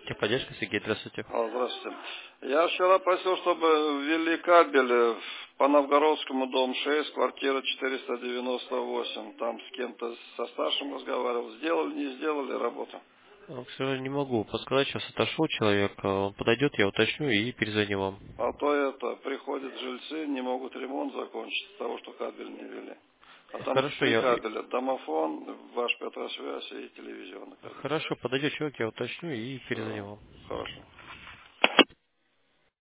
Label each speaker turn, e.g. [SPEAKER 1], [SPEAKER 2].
[SPEAKER 1] Техподдержка, Сергей, здравствуйте.
[SPEAKER 2] Здравствуйте. Я вчера просил, чтобы ввели кабель по Новгородскому, дом 6, квартира 498. Там с кем-то со старшим разговаривал. Сделали, не сделали работу.
[SPEAKER 1] К сожалению, не могу подсказать, сейчас отошел человек, он подойдет, я уточню и перезвоню вам.
[SPEAKER 2] А то это, приходят жильцы, не могут ремонт закончить из-за того, что кабель не ввели. А там
[SPEAKER 1] Хорошо,
[SPEAKER 2] три кабеля. Домофон, ваш Петросвязь и телевизионный кабель.
[SPEAKER 1] хорошо, подойдет человек, я уточню и перезвоню
[SPEAKER 2] Все,
[SPEAKER 1] вам.
[SPEAKER 2] хорошо.